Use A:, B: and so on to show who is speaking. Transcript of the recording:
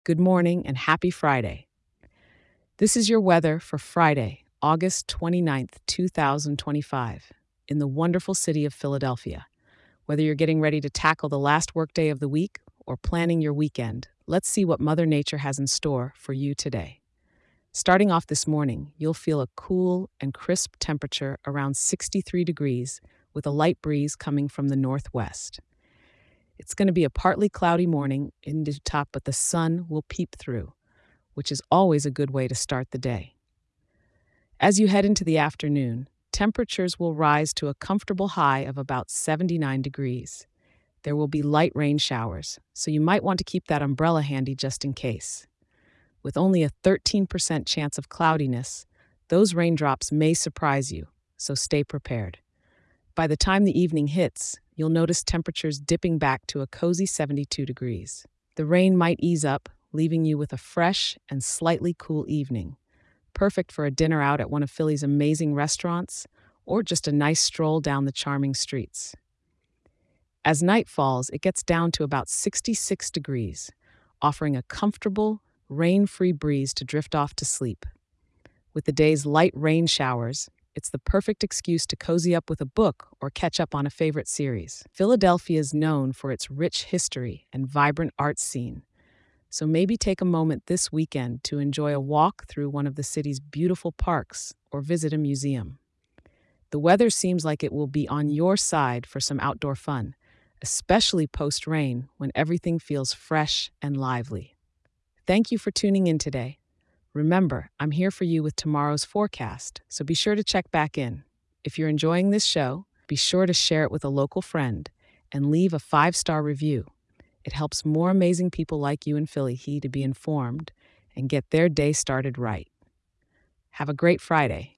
A: Good morning and happy Friday. This is your weather for Friday, August 29th, 2025, in the wonderful city of Philadelphia. Whether you're getting ready to tackle the last workday of the week or planning your weekend, let's see what Mother Nature has in store for you today. Starting off this morning, you'll feel a cool and crisp temperature around 63 degrees with a light breeze coming from the northwest. It's going to be a partly cloudy morning in the top, but the sun will peep through, which is always a good way to start the day. As you head into the afternoon, temperatures will rise to a comfortable high of about 79 degrees. There will be light rain showers, so you might want to keep that umbrella handy just in case. With only a 13% chance of cloudiness, those raindrops may surprise you, so stay prepared. By the time the evening hits, you'll notice temperatures dipping back to a cozy 72 degrees. The rain might ease up, leaving you with a fresh and slightly cool evening, perfect for a dinner out at one of Philly's amazing restaurants or just a nice stroll down the charming streets. As night falls, it gets down to about 66 degrees, offering a comfortable, rain-free breeze to drift off to sleep. With the day's light rain showers, it's the perfect excuse to cozy up with a book or catch up on a favorite series. Philadelphia is known for its rich history and vibrant art scene, so maybe take a moment this weekend to enjoy a walk through one of the city's beautiful parks or visit a museum. The weather seems like it will be on your side for some outdoor fun, especially post-rain when everything feels fresh and lively. Thank you for tuning in today. Remember, I'm here for you with tomorrow's forecast, so be sure to check back in. If you're enjoying this show, be sure to share it with a local friend and leave a 5-star review. It helps more amazing people like you in Philly to be informed and get their day started right. Have a great Friday.